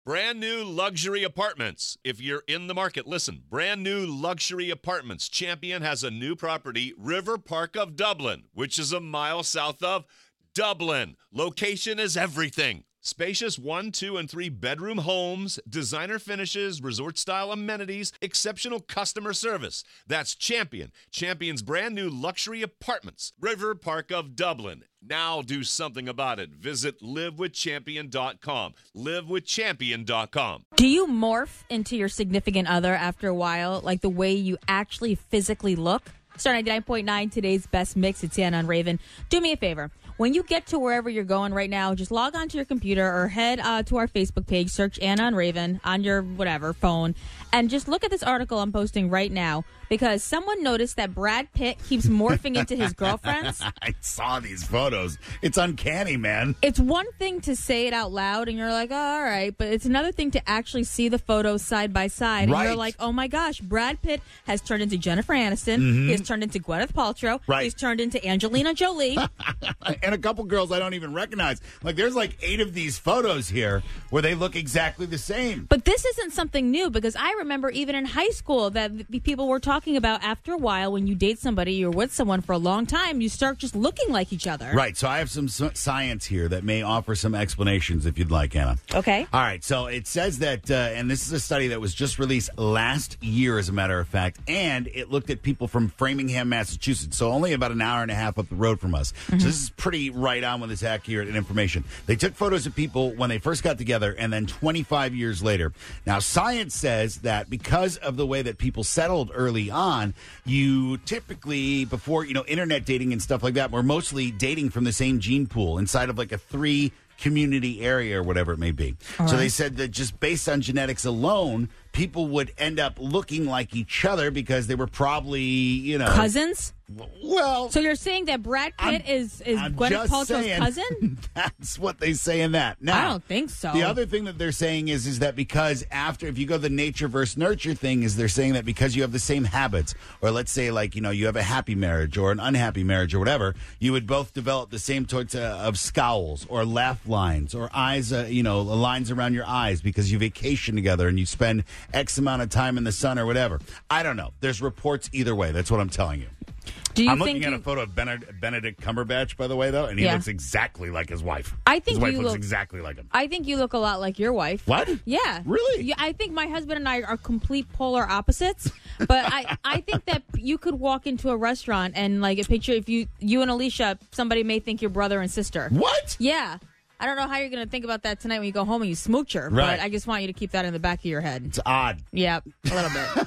Brand new luxury apartments. If you're in the market, listen. Brand new luxury apartments. Champion has a new property, River Park of Dublin, which is a mile south of Dublin. Location is everything. Spacious 1, 2, and 3 bedroom homes, designer finishes, resort-style amenities, exceptional customer service. That's Champion. Champion's brand new luxury apartments, River Park of Dublin. Now do something about it. Visit livewithchampion.com. Livewithchampion.com. Do you morph into your significant other after a while, like the way you actually physically look? Star 99.9, today's best mix. It's Anna and Raven. Do me a favor. When you get to wherever you're going right now, just log onto your computer or head to our Facebook page, search Anna and Raven on your whatever phone, and just look at this article I'm posting right now, because someone noticed that Brad Pitt keeps morphing into his girlfriends. I saw these photos. It's uncanny, man. It's one thing to say it out loud and you're like, oh, all right, but it's another thing to actually see the photos side by side. And you're like, oh my gosh, Brad Pitt has turned into Jennifer Aniston. Mm-hmm. He has turned into Gwyneth Paltrow. Right. He's turned into Angelina Jolie. And a couple girls I don't even recognize. Like, there's like 8 of these photos here where they look exactly the same. But this isn't something new, because I remember even in high school that people were talking about after a while, when you date somebody, you're with someone for a long time, you start just looking like each other. Right. So I have some science here that may offer some explanations if you'd like, Anna. Okay. All right. So it says that, and this is a study that was just released last year, as a matter of fact, and it looked at people from Framingham, Massachusetts, so only about an hour and a half up the road from us. Mm-hmm. So this is pretty right on with this accurate information. They took photos of people when they first got together and then 25 years later. Now, science says that because of the way that people settled early on, you typically, before, internet dating and stuff like that, were mostly dating from the same gene pool inside of like a 3 community area or whatever it may be. All so right. They said that just based on genetics alone, people would end up looking like each other because they were probably, cousins? Well, so you're saying that Brad Pitt is Gwyneth Paltrow's cousin? That's what they say in that. Now, I don't think so. The other thing that they're saying is that because if you go the nature versus nurture thing, is they're saying that because you have the same habits, or let's say like, you have a happy marriage or an unhappy marriage or whatever, you would both develop the same sorts of scowls or laugh lines or eyes, lines around your eyes because you vacation together and you spend X amount of time in the sun or whatever. I don't know. There's reports either way. That's what I'm telling you. I'm looking at a photo of Benedict Cumberbatch, by the way, though, and he looks exactly like his wife. His wife looks exactly like him. I think you look a lot like your wife. What? Yeah. Really? Yeah, I think my husband and I are complete polar opposites, but I think that you could walk into a restaurant and, like, a picture, if you and Alicia, somebody may think you're brother and sister. What? Yeah. I don't know how you're going to think about that tonight when you go home and you smooch her, but I just want you to keep that in the back of your head. It's odd. Yeah, a little bit.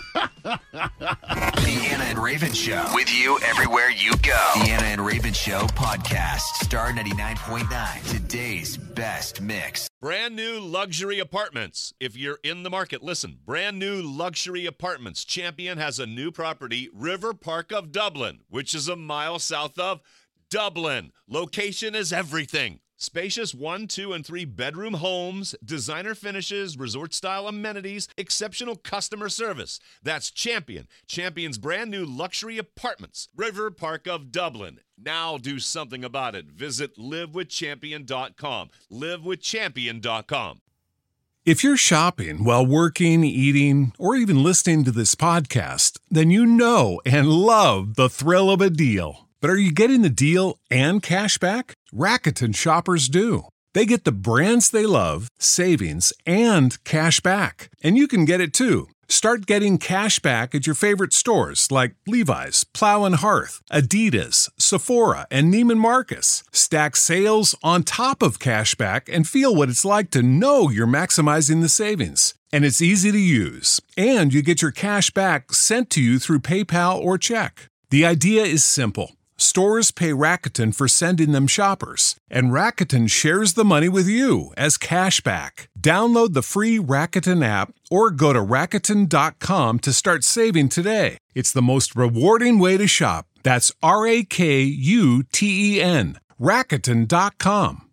The Anna and Raven Show. With you everywhere you go. The Anna and Raven Show podcast. Star 99.9. Today's best mix. Brand new luxury apartments. If you're in the market, listen. Brand new luxury apartments. Champion has a new property, River Park of Dublin, which is a mile south of Dublin. Location is everything. Spacious 1, 2, and 3 bedroom homes, designer finishes, resort-style amenities, exceptional customer service. That's Champion. Champion's brand new luxury apartments, River Park of Dublin. Now do something about it. Visit livewithchampion.com. Livewithchampion.com. If you're shopping while working, eating, or even listening to this podcast, then you know and love the thrill of a deal. But are you getting the deal and cash back? Rakuten shoppers do. They get the brands they love, savings, and cash back. And you can get it too. Start getting cash back at your favorite stores like Levi's, Plow and Hearth, Adidas, Sephora, and Neiman Marcus. Stack sales on top of cash back and feel what it's like to know you're maximizing the savings. And it's easy to use. And you get your cash back sent to you through PayPal or check. The idea is simple. Stores pay Rakuten for sending them shoppers, and Rakuten shares the money with you as cash back. Download the free Rakuten app or go to Rakuten.com to start saving today. It's the most rewarding way to shop. That's Rakuten. Rakuten.com.